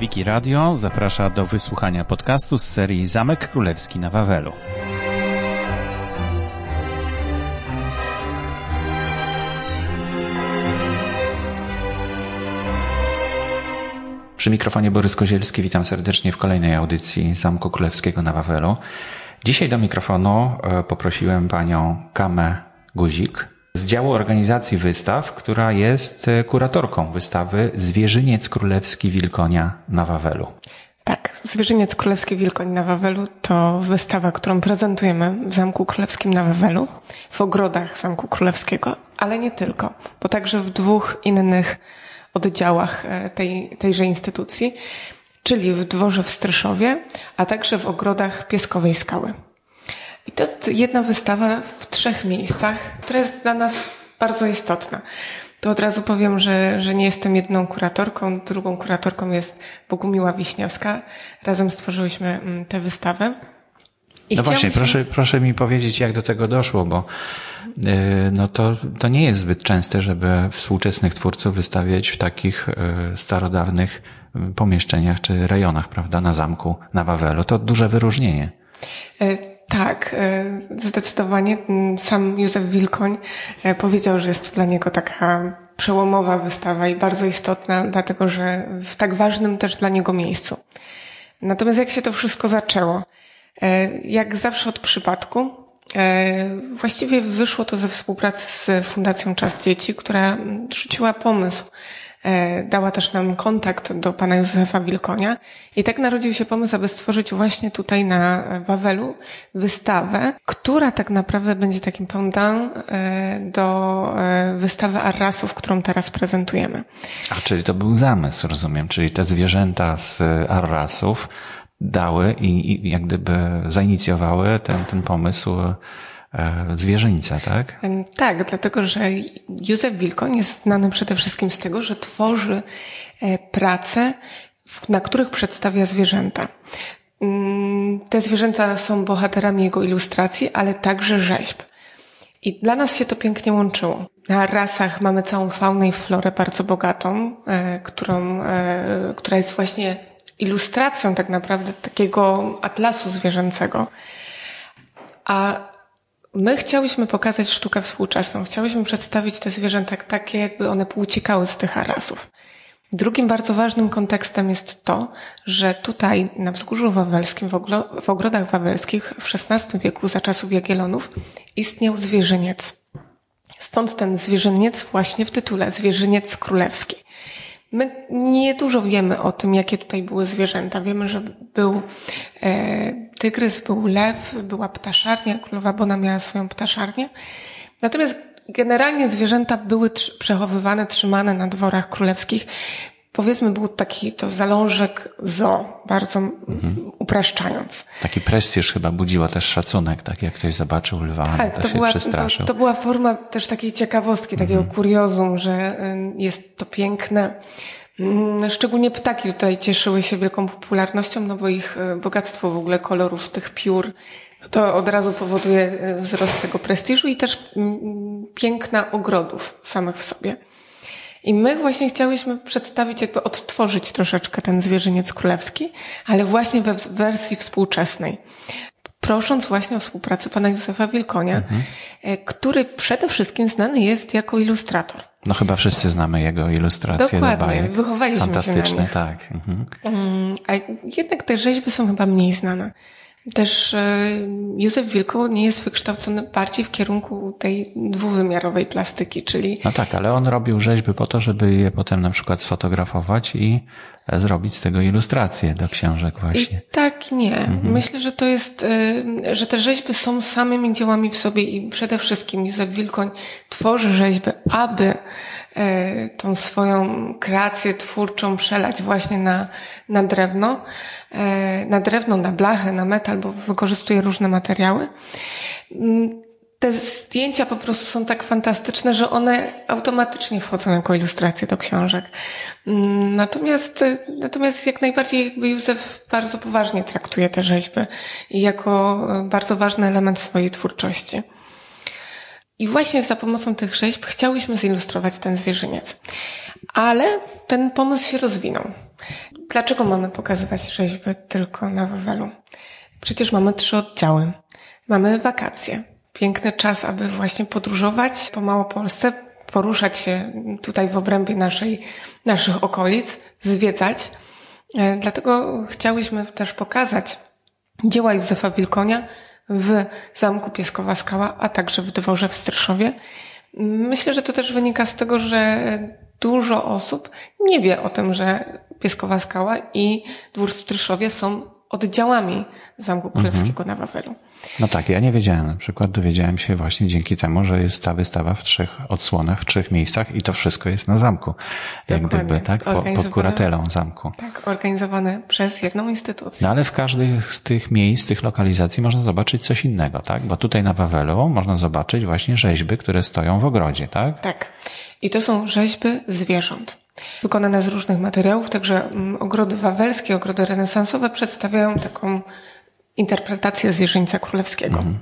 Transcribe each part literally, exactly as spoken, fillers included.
Wiki Radio zaprasza do wysłuchania podcastu z serii Zamek Królewski na Wawelu. Przy mikrofonie Borys Kozielski, witam serdecznie w kolejnej audycji Zamku Królewskiego na Wawelu. Dzisiaj do mikrofonu poprosiłem panią Kamę Guzik z działu organizacji wystaw, która jest kuratorką wystawy Zwierzyniec Królewski Wilkonia na Wawelu. Tak, Zwierzyniec Królewski Wilkoń na Wawelu to wystawa, którą prezentujemy w Zamku Królewskim na Wawelu, w ogrodach Zamku Królewskiego, ale nie tylko, bo także w dwóch innych oddziałach tej, tejże instytucji, czyli w dworze w Stryszowie, a także w ogrodach Pieskowej Skały. I to jest jedna wystawa w trzech miejscach, która jest dla nas bardzo istotna. Tu od razu powiem, że, że nie jestem jedną kuratorką, drugą kuratorką jest Bogumiła Wiśniewska. Razem stworzyłyśmy tę wystawę. I no właśnie, proszę, proszę mi powiedzieć, jak do tego doszło, bo yy, no to, to nie jest zbyt częste, żeby współczesnych twórców wystawiać w takich yy, starodawnych yy, pomieszczeniach czy rejonach, prawda, na zamku, na Wawelu. To duże wyróżnienie. Yy. Tak, zdecydowanie. Sam Józef Wilkoń powiedział, że jest to dla niego taka przełomowa wystawa i bardzo istotna, dlatego że w tak ważnym też dla niego miejscu. Natomiast jak się to wszystko zaczęło? Jak zawsze od przypadku, właściwie wyszło to ze współpracy z Fundacją Czas Dzieci, która rzuciła pomysł. Dała też nam kontakt do pana Józefa Wilkonia i tak narodził się pomysł, aby stworzyć właśnie tutaj na Wawelu wystawę, która tak naprawdę będzie takim pendant do wystawy Arrasów, którą teraz prezentujemy. A, czyli to był zamysł, rozumiem, czyli te zwierzęta z Arrasów dały i, i jak gdyby zainicjowały ten, ten pomysł zwierzyńca, tak? Tak, dlatego że Józef Wilkoń jest znany przede wszystkim z tego, że tworzy prace, na których przedstawia zwierzęta. Te zwierzęta są bohaterami jego ilustracji, ale także rzeźb. I dla nas się to pięknie łączyło. Na rasach mamy całą faunę i florę bardzo bogatą, którą, która jest właśnie ilustracją tak naprawdę takiego atlasu zwierzęcego. A my chciałyśmy pokazać sztukę współczesną. Chciałyśmy przedstawić te zwierzęta takie, jakby one pouciekały z tych Arrasów. Drugim bardzo ważnym kontekstem jest to, że tutaj na Wzgórzu Wawelskim, w, ogro- w ogrodach wawelskich w szesnastym wieku, za czasów Jagiellonów, istniał zwierzyniec. Stąd ten zwierzyniec właśnie w tytule, Zwierzyniec Królewski. My niedużo wiemy o tym, jakie tutaj były zwierzęta. Wiemy, że był e, tygrys, był lew, była ptaszarnia, królowa Bona miała swoją ptaszarnię. Natomiast generalnie zwierzęta były tr- przechowywane, trzymane na dworach królewskich. Powiedzmy, był taki to zalążek zoo, bardzo mhm. upraszczając. Taki prestiż chyba budziła też szacunek, tak jak ktoś zobaczył lwa, tak, to, to się była, przestraszył. To, to była forma też takiej ciekawostki, takiego mhm. kuriozum, że jest to piękne. Szczególnie ptaki tutaj cieszyły się wielką popularnością, no bo ich bogactwo w ogóle kolorów tych piór, to od razu powoduje wzrost tego prestiżu i też piękna ogrodów samych w sobie. I my właśnie chciałyśmy przedstawić, jakby odtworzyć troszeczkę ten Zwierzyniec Królewski, ale właśnie we wersji współczesnej. Prosząc właśnie o współpracę pana Józefa Wilkonia, mhm. który przede wszystkim znany jest jako ilustrator. No chyba wszyscy znamy jego ilustracje do bajek. Wychowaliśmy Fantastyczne, się na nich. tak. Mhm. A jednak te rzeźby są chyba mniej znane. Też Józef Wilkoń nie jest wykształcony bardziej w kierunku tej dwuwymiarowej plastyki, czyli... No tak, ale on robił rzeźby po to, żeby je potem na przykład sfotografować i zrobić z tego ilustracje do książek właśnie. I tak nie. Mhm. Myślę, że to jest, że te rzeźby są samymi dziełami w sobie i przede wszystkim Józef Wilkoń tworzy rzeźby, aby tą swoją kreację twórczą przelać właśnie na, na drewno, na drewno, na blachę, na metal, bo wykorzystuje różne materiały. Te zdjęcia po prostu są tak fantastyczne, że one automatycznie wchodzą jako ilustracje do książek. Natomiast, natomiast jak najbardziej jakby Józef bardzo poważnie traktuje te rzeźby i jako bardzo ważny element swojej twórczości. I właśnie za pomocą tych rzeźb chciałyśmy zilustrować ten zwierzyniec. Ale ten pomysł się rozwinął. dlaczego mamy pokazywać rzeźby tylko na Wawelu? Przecież mamy trzy oddziały. Mamy wakacje. Piękny czas, aby właśnie podróżować po Małopolsce, poruszać się tutaj w obrębie naszej, naszych okolic, zwiedzać. Dlatego chciałyśmy też pokazać dzieła Józefa Wilkonia w Zamku Pieskowa Skała, a także w dworze w Stryszowie. Myślę, że to też wynika z tego, że dużo osób nie wie o tym, że Pieskowa Skała i dwór w Stryszowie są oddziałami Zamku Królewskiego mhm. na Wawelu. No tak, ja nie wiedziałem. Na przykład dowiedziałem się właśnie dzięki temu, że jest ta wystawa w trzech odsłonach, w trzech miejscach i to wszystko jest na zamku. Jak Dokładnie. gdyby, tak? Po, pod kuratelą zamku. Tak, organizowane przez jedną instytucję. No ale w każdej z tych miejsc, tych lokalizacji można zobaczyć coś innego, tak? Bo tutaj na Wawelu można zobaczyć właśnie rzeźby, które stoją w ogrodzie, tak? Tak. I to są rzeźby zwierząt. Wykonane z różnych materiałów, także ogrody wawelskie, ogrody renesansowe przedstawiają taką interpretację zwierzyńca królewskiego. Mhm.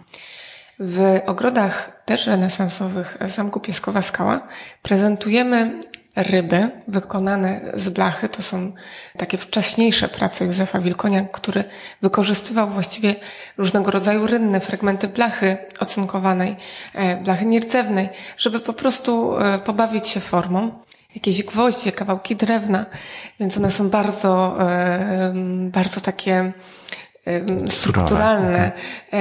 W ogrodach też renesansowych Zamku Pieskowa Skała prezentujemy ryby wykonane z blachy. To są takie wcześniejsze prace Józefa Wilkonia, który wykorzystywał właściwie różnego rodzaju rynne, fragmenty blachy ocynkowanej, blachy nierdzewnej, żeby po prostu pobawić się formą. Jakieś gwoździe, kawałki drewna, więc one są bardzo, bardzo takie strukturalne.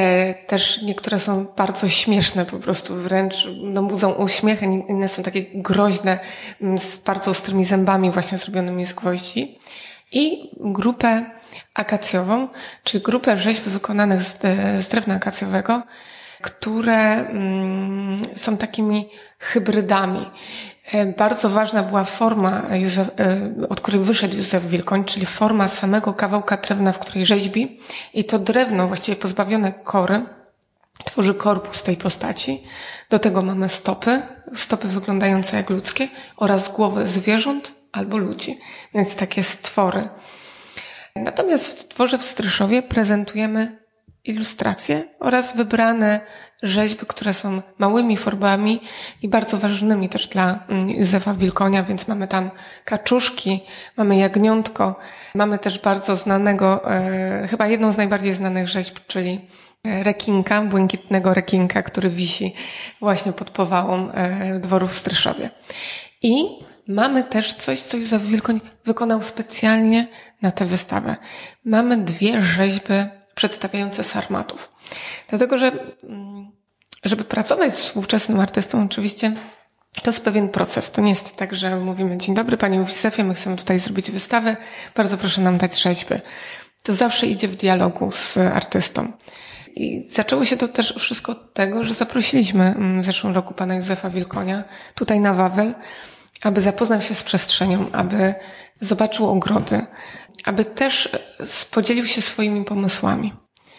Też niektóre są bardzo śmieszne, po prostu wręcz no, budzą uśmiech, inne są takie groźne, z bardzo ostrymi zębami właśnie zrobionymi z gwoździ. I grupę akacjową, czyli grupę rzeźb wykonanych z, z drewna akacjowego, które mm, są takimi hybrydami. Bardzo ważna była forma, Józef, od której wyszedł Józef Wilkoń, czyli forma samego kawałka drewna, w której rzeźbi. I to drewno, właściwie pozbawione kory, tworzy korpus tej postaci. Do tego mamy stopy, stopy wyglądające jak ludzkie oraz głowy zwierząt albo ludzi. Więc takie stwory. Natomiast w dworze w Stryszowie prezentujemy ilustracje oraz wybrane rzeźby, które są małymi formami i bardzo ważnymi też dla Józefa Wilkonia, więc mamy tam kaczuszki, mamy jagniątko, mamy też bardzo znanego, e, chyba jedną z najbardziej znanych rzeźb, czyli rekinka, błękitnego rekinka, który wisi właśnie pod powałą e, dworu w Stryszowie. I mamy też coś, co Józef Wilkoń wykonał specjalnie na tę wystawę. Mamy dwie rzeźby przedstawiające sarmatów. Dlatego, że żeby pracować z współczesnym artystą, oczywiście to jest pewien proces. To nie jest tak, że mówimy: dzień dobry Panie Józefie, my chcemy tutaj zrobić wystawę, bardzo proszę nam dać rzeźby. To zawsze idzie w dialogu z artystą. I zaczęło się to też wszystko od tego, że zaprosiliśmy w zeszłym roku Pana Józefa Wilkonia tutaj na Wawel, aby zapoznał się z przestrzenią, aby zobaczył ogrody, aby też podzielił się swoimi pomysłami.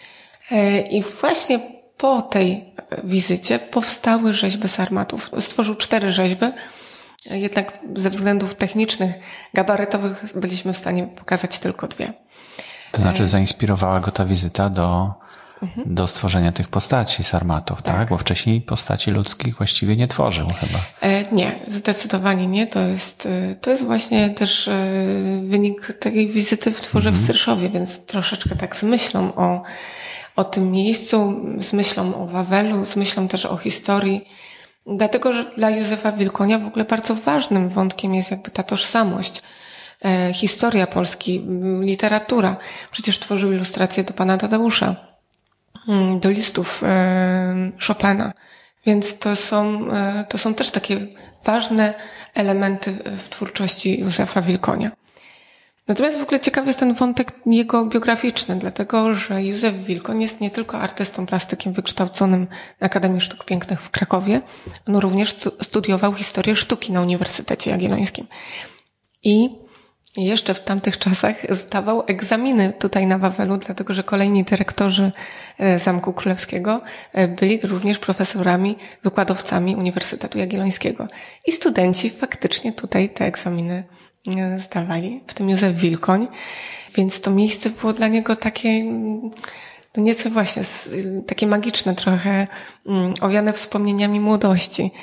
I właśnie po tej wizycie powstały rzeźby sarmatów. Stworzył cztery rzeźby, jednak ze względów technicznych, gabarytowych byliśmy w stanie pokazać tylko dwie. To znaczy zainspirowała go ta wizyta do, mhm. do stworzenia tych postaci sarmatów, tak? tak? Bo wcześniej postaci ludzkich właściwie nie tworzył chyba. E, nie, zdecydowanie nie. To jest, to jest właśnie też wynik tej wizyty w dworze mhm. w Stryszowie, więc troszeczkę tak z myślą o, o tym miejscu, z myślą o Wawelu, z myślą też o historii. Dlatego, że dla Józefa Wilkonia w ogóle bardzo ważnym wątkiem jest jakby ta tożsamość. E, historia Polski, literatura. Przecież tworzył ilustracje do Pana Tadeusza, do listów e, Chopina. Więc to są, e, to są też takie ważne elementy w twórczości Józefa Wilkonia. Natomiast w ogóle ciekawy jest ten wątek jego biograficzny, dlatego że Józef Wilkoń jest nie tylko artystą plastykiem wykształconym na Akademii Sztuk Pięknych w Krakowie, on również studiował historię sztuki na Uniwersytecie Jagiellońskim. I jeszcze w tamtych czasach zdawał egzaminy tutaj na Wawelu, dlatego że kolejni dyrektorzy Zamku Królewskiego byli również profesorami, wykładowcami Uniwersytetu Jagiellońskiego. I studenci faktycznie tutaj te egzaminy zdawali, w tym Józef Wilkoń, więc to miejsce było dla niego takie, no nieco właśnie, takie magiczne trochę, owiane wspomnieniami młodości.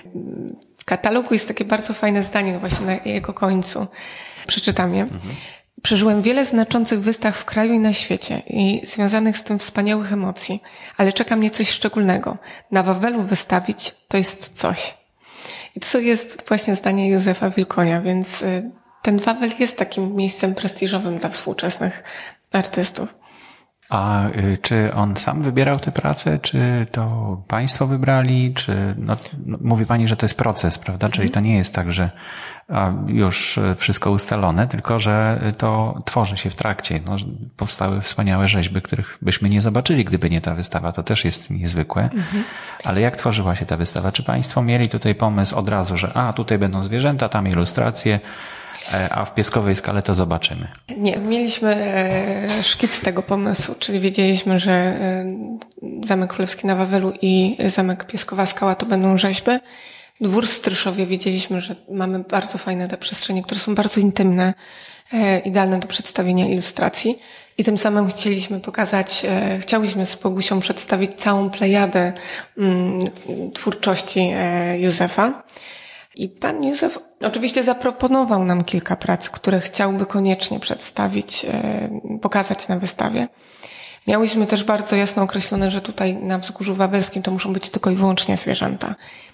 W katalogu jest takie bardzo fajne zdanie, no właśnie na jego końcu. Przeczytam je. Mhm. Przeżyłem wiele znaczących wystaw w kraju i na świecie i związanych z tym wspaniałych emocji, ale czeka mnie coś szczególnego. Na Wawelu wystawić to jest coś. I to jest właśnie zdanie Józefa Wilkonia, więc ten Wawel jest takim miejscem prestiżowym dla współczesnych artystów. A czy on sam wybierał tę pracę, czy to państwo wybrali, czy, no, no mówi pani, że to jest proces, prawda? Czyli to nie jest tak, że a, już wszystko ustalone, tylko że to tworzy się w trakcie. No, powstały wspaniałe rzeźby, których byśmy nie zobaczyli, gdyby nie ta wystawa. To też jest niezwykłe. Mhm. Ale jak tworzyła się ta wystawa? Czy państwo mieli tutaj pomysł od razu, że a, tutaj będą zwierzęta, tam ilustracje, a w Pieskowej Skale to zobaczymy? Nie, mieliśmy szkic tego pomysłu, czyli wiedzieliśmy, że Zamek Królewski na Wawelu i Zamek Pieskowa Skała to będą rzeźby. Dwór w Stryszowie wiedzieliśmy, że mamy bardzo fajne te przestrzenie, które są bardzo intymne, idealne do przedstawienia ilustracji. I tym samym chcieliśmy pokazać, chciałyśmy z Bogusią przedstawić całą plejadę twórczości Józefa. I pan Józef oczywiście zaproponował nam kilka prac, które chciałby koniecznie przedstawić, pokazać na wystawie. Miałyśmy też bardzo jasno określone, że tutaj na Wzgórzu Wawelskim to muszą być tylko i wyłącznie zwierzęta.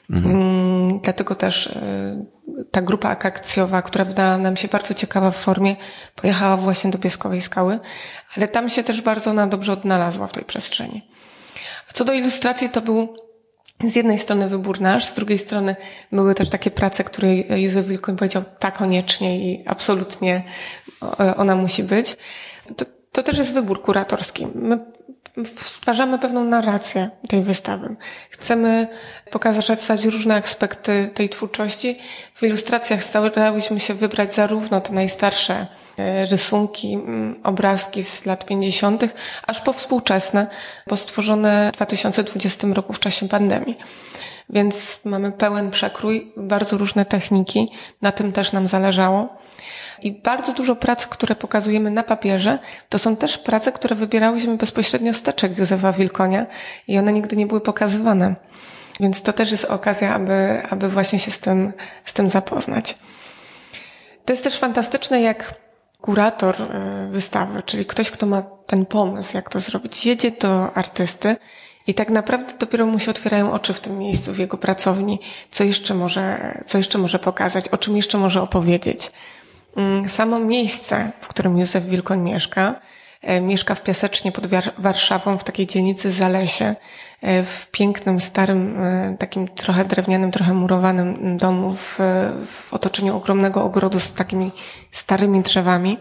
Mhm. Dlatego też ta grupa akacjowa, która wydała nam się bardzo ciekawa w formie, pojechała właśnie do Pieskowej Skały, ale tam się też bardzo ona dobrze odnalazła w tej przestrzeni. A co do ilustracji, to był z jednej strony wybór nasz, z drugiej strony były też takie prace, które Józef Wilkoń powiedział tak koniecznie i absolutnie ona musi być. To, to też jest wybór kuratorski. My stwarzamy pewną narrację tej wystawy. Chcemy pokazać różne aspekty tej twórczości. W ilustracjach starałyśmy się wybrać zarówno te najstarsze rysunki, obrazki z lat pięćdziesiątych, aż po współczesne, bo stworzone w dwa tysiące dwudziestym roku w czasie pandemii. Więc mamy pełen przekrój, bardzo różne techniki, na tym też nam zależało. I bardzo dużo prac, które pokazujemy na papierze, to są też prace, które wybierałyśmy bezpośrednio z teczek Józefa Wilkonia i one nigdy nie były pokazywane. Więc to też jest okazja, aby, aby właśnie się z tym, z tym zapoznać. To jest też fantastyczne, jak kurator wystawy, czyli ktoś, kto ma ten pomysł, jak to zrobić, jedzie do artysty i tak naprawdę dopiero mu się otwierają oczy w tym miejscu, w jego pracowni, co jeszcze może, co jeszcze może pokazać, o czym jeszcze może opowiedzieć. Samo miejsce, w którym Józef Wilkoń mieszka, mieszka w Piasecznie pod Warszawą, w takiej dzielnicy Zalesie, w pięknym, starym, takim trochę drewnianym, trochę murowanym domu w, w otoczeniu ogromnego ogrodu z takimi starymi drzewami.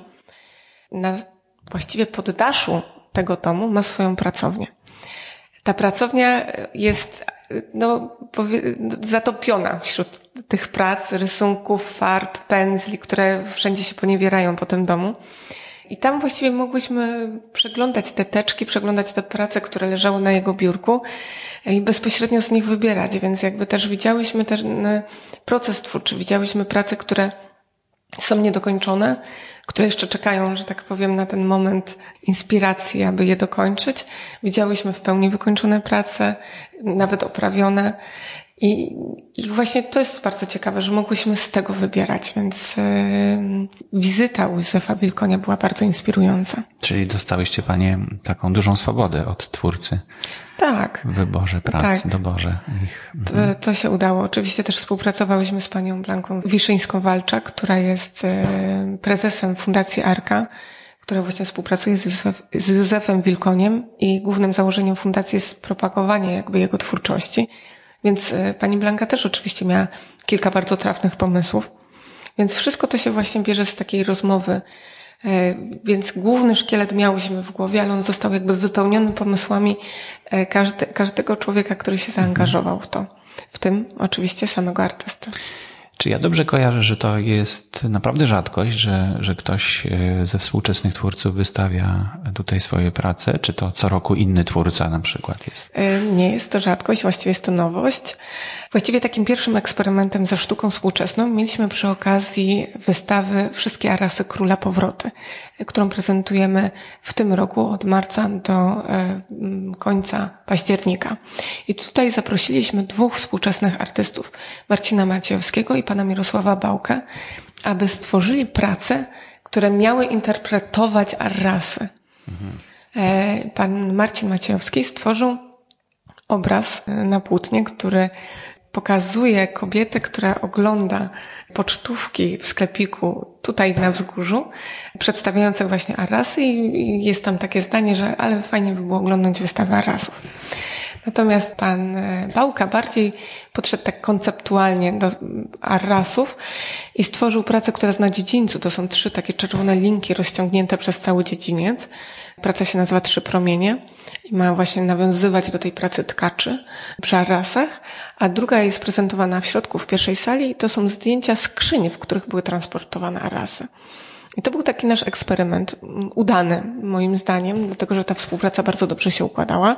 Na właściwie poddaszu tego domu ma swoją pracownię. Ta pracownia jest no, powie, zatopiona wśród tych prac, rysunków, farb, pędzli, które wszędzie się poniewierają po tym domu. I tam właściwie mogłyśmy przeglądać te teczki, przeglądać te prace, które leżały na jego biurku i bezpośrednio z nich wybierać, więc jakby też widziałyśmy ten proces twórczy, widziałyśmy prace, które są niedokończone, które jeszcze czekają, że tak powiem, na ten moment inspiracji, aby je dokończyć. Widziałyśmy w pełni wykończone prace, nawet oprawione. I, I właśnie to jest bardzo ciekawe, że mogłyśmy z tego wybierać, więc yy, wizyta u Józefa Wilkonia była bardzo inspirująca. Czyli dostałyście panie taką dużą swobodę od twórcy. Tak. W wyborze prac, tak. doborze ich. Mhm. To, to się udało. Oczywiście też współpracowałyśmy z panią Blanką Wiszyńską-Walczak, która jest yy, prezesem Fundacji Arka, która właśnie współpracuje z, Józef, z Józefem Wilkoniem i głównym założeniem fundacji jest propagowanie jakby jego twórczości. Więc pani Blanka też oczywiście miała kilka bardzo trafnych pomysłów. Więc wszystko to się właśnie bierze z takiej rozmowy. Więc główny szkielet miałyśmy w głowie, ale on został jakby wypełniony pomysłami każde, każdego człowieka, który się zaangażował w to. W tym oczywiście samego artysty. Czy ja dobrze kojarzę, że to jest naprawdę rzadkość, że, że ktoś ze współczesnych twórców wystawia tutaj swoje prace? Czy to co roku inny twórca na przykład jest? Nie jest to rzadkość, właściwie jest to nowość. Właściwie takim pierwszym eksperymentem ze sztuką współczesną mieliśmy przy okazji wystawy Wszystkie Arasy Króla Powroty, którą prezentujemy w tym roku od marca do końca października. I tutaj zaprosiliśmy dwóch współczesnych artystów, Marcina Maciejowskiego i pana Mirosława Bałkę, aby stworzyli pracę które miały interpretować Arrasy. Mhm. Pan Marcin Maciejowski stworzył obraz na płótnie, który pokazuje kobietę, która ogląda pocztówki w sklepiku tutaj na wzgórzu, przedstawiające właśnie Arrasy i jest tam takie zdanie, że ale fajnie by było oglądać wystawę Arrasów. Natomiast pan Bałka bardziej podszedł tak konceptualnie do Arrasów i stworzył pracę, która jest na dziedzińcu. To są trzy takie czerwone linki rozciągnięte przez cały dziedziniec. Praca się nazywa Trzy promienie i ma właśnie nawiązywać do tej pracy tkaczy przy Arrasach, a druga jest prezentowana w środku, w pierwszej sali i to są zdjęcia skrzyń, w których były transportowane Arrasy. I to był taki nasz eksperyment, udany moim zdaniem, dlatego że ta współpraca bardzo dobrze się układała.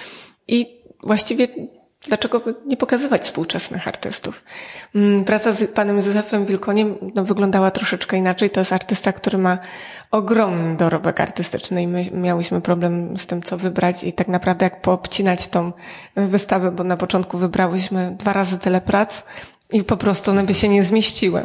I właściwie dlaczego by nie pokazywać współczesnych artystów? Praca z panem Józefem Wilkoniem no, wyglądała troszeczkę inaczej. To jest artysta, który ma ogromny dorobek artystyczny i my miałyśmy problem z tym, co wybrać i tak naprawdę jak poobcinać tą wystawę, bo na początku wybrałyśmy dwa razy tyle prac i po prostu one by się nie zmieściły.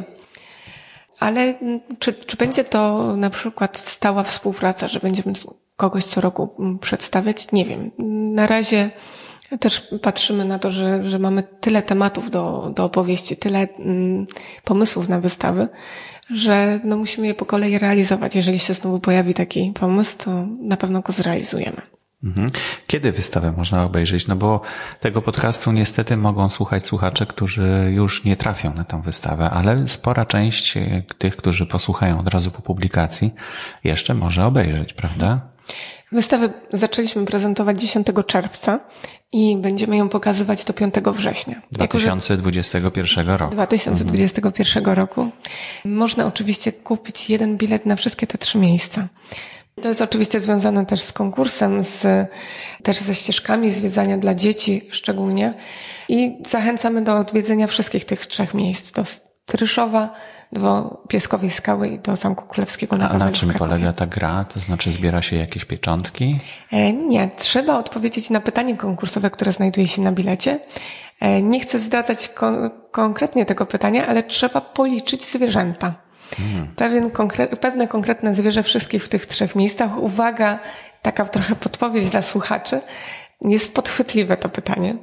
Ale czy, czy będzie to na przykład stała współpraca, że będziemy kogoś co roku przedstawiać? Nie wiem. Na razie też patrzymy na to, że, że mamy tyle tematów do, do opowieści, tyle mm, pomysłów na wystawy, że no musimy je po kolei realizować. Jeżeli się znowu pojawi taki pomysł, to na pewno go zrealizujemy. Kiedy wystawę można obejrzeć? No bo tego podcastu niestety mogą słuchać słuchacze, którzy już nie trafią na tę wystawę, ale spora część tych, którzy posłuchają od razu po publikacji, jeszcze może obejrzeć, prawda? Wystawę zaczęliśmy prezentować dziesiątego czerwca i będziemy ją pokazywać do piątego września. dwa tysiące dwudziestego pierwszego roku. dwa tysiące dwudziestego pierwszego mhm. roku. Można oczywiście kupić jeden bilet na wszystkie te trzy miejsca. To jest oczywiście związane też z konkursem, z, też ze ścieżkami zwiedzania dla dzieci szczególnie i zachęcamy do odwiedzenia wszystkich tych trzech miejsc, do Stryszowa, do Pieskowej Skały i do Zamku Królewskiego na Wawelu. A na czym polega ta gra? To znaczy zbiera się jakieś pieczątki? E, nie, trzeba odpowiedzieć na pytanie konkursowe, które znajduje się na bilecie. E, nie chcę zdradzać kon- konkretnie tego pytania, ale trzeba policzyć zwierzęta. Hmm. Pewien konkre- pewne konkretne zwierzę wszystkich w tych trzech miejscach. Uwaga, taka trochę podpowiedź dla słuchaczy. Jest podchwytliwe to pytanie,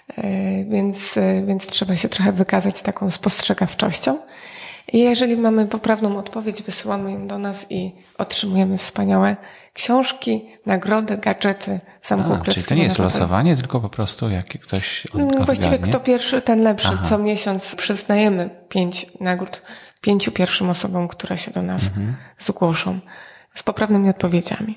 więc, więc trzeba się trochę wykazać taką spostrzegawczością. I jeżeli mamy poprawną odpowiedź, wysyłamy ją do nas i otrzymujemy wspaniałe książki, nagrody, gadżety Zamku Królewskiego. Czyli to nie jest losowanie, tylko po prostu jak ktoś odgadnie? Właściwie kto pierwszy, ten lepszy. Aha. Co miesiąc przyznajemy pięć nagród pięciu pierwszym osobom, które się do nas mhm. zgłoszą z poprawnymi odpowiedziami.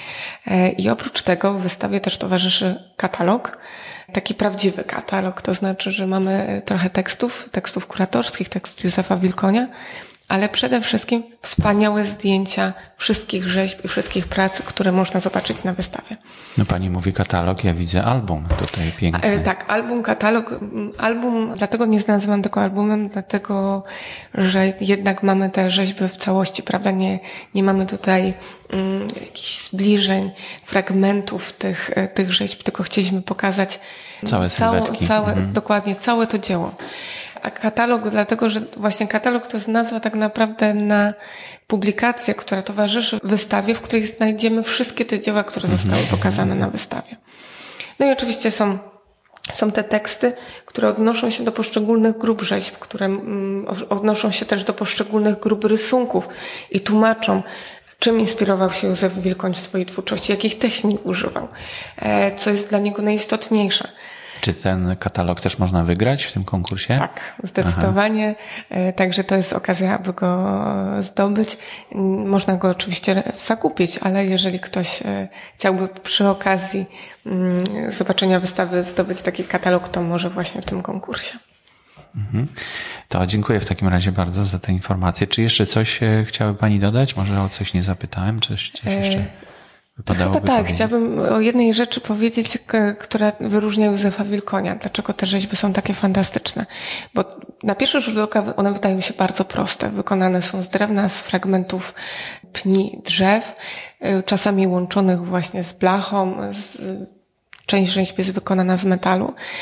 I oprócz tego w wystawie też towarzyszy katalog, taki prawdziwy katalog, to znaczy, że mamy trochę tekstów, tekstów kuratorskich, tekst Józefa Wilkonia, ale przede wszystkim wspaniałe zdjęcia wszystkich rzeźb i wszystkich prac, które można zobaczyć na wystawie. No pani mówi katalog, ja widzę album tutaj piękny. E, tak, album, katalog, album, dlatego nie nazywam tego albumem, dlatego, że jednak mamy te rzeźby w całości, prawda, nie, nie mamy tutaj mm, jakichś zbliżeń, fragmentów tych, tych rzeźb, tylko chcieliśmy pokazać całe sylwetki. Całe, całe, mhm. dokładnie, całe to dzieło. A katalog, dlatego, że właśnie katalog to jest nazwa tak naprawdę na publikację, która towarzyszy wystawie, w której znajdziemy wszystkie te dzieła, które zostały pokazane na wystawie. No i oczywiście są, są te teksty, które odnoszą się do poszczególnych grup rzeźb, które mm, odnoszą się też do poszczególnych grup rysunków i tłumaczą, czym inspirował się Józef Wilkoń w swojej twórczości, jakich technik używał, co jest dla niego najistotniejsze. Czy ten katalog też można wygrać w tym konkursie? Tak, zdecydowanie. Aha. Także to jest okazja, aby go zdobyć. Można go oczywiście zakupić, ale jeżeli ktoś chciałby przy okazji zobaczenia wystawy zdobyć taki katalog, to może właśnie w tym konkursie. Mhm. To dziękuję w takim razie bardzo za te informacje. Czy jeszcze coś chciałaby pani dodać? Może o coś nie zapytałem? Coś, coś jeszcze... Chyba tak, powiedzieć. Chciałabym o jednej rzeczy powiedzieć, która wyróżnia Józefa Wilkonia. Dlaczego te rzeźby są takie fantastyczne? Bo na pierwszy rzut oka one wydają się bardzo proste. Wykonane są z drewna, z fragmentów pni drzew, czasami łączonych właśnie z blachą. Część rzeźb jest wykonana z metalu.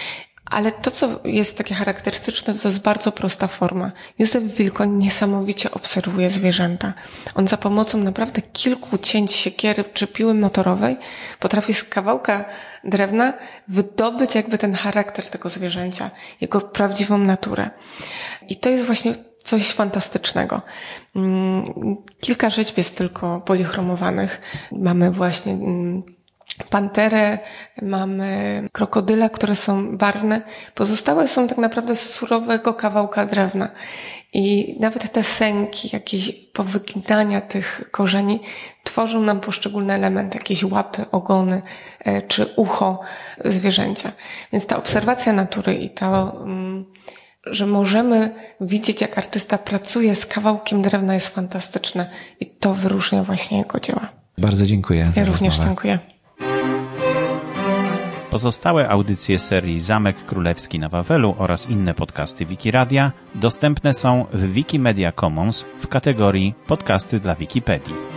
Ale to, co jest takie charakterystyczne, to jest bardzo prosta forma. Józef Wilkoń niesamowicie obserwuje zwierzęta. On za pomocą naprawdę kilku cięć siekiery czy piły motorowej potrafi z kawałka drewna wydobyć jakby ten charakter tego zwierzęcia, jego prawdziwą naturę. I to jest właśnie coś fantastycznego. Kilka rzeźb jest tylko polichromowanych. Mamy właśnie panterę, mamy krokodyla, które są barwne. Pozostałe są tak naprawdę z surowego kawałka drewna. I nawet te sęki, jakieś powyginania tych korzeni tworzą nam poszczególne elementy, jakieś łapy, ogony czy ucho zwierzęcia. Więc ta obserwacja natury i to, że możemy widzieć, jak artysta pracuje z kawałkiem drewna, jest fantastyczne i to wyróżnia właśnie jego dzieła. Bardzo dziękuję. Ja również rozmowę. Dziękuję. Pozostałe audycje serii Zamek Królewski na Wawelu oraz inne podcasty Wikiradia dostępne są w Wikimedia Commons w kategorii Podcasty dla Wikipedii.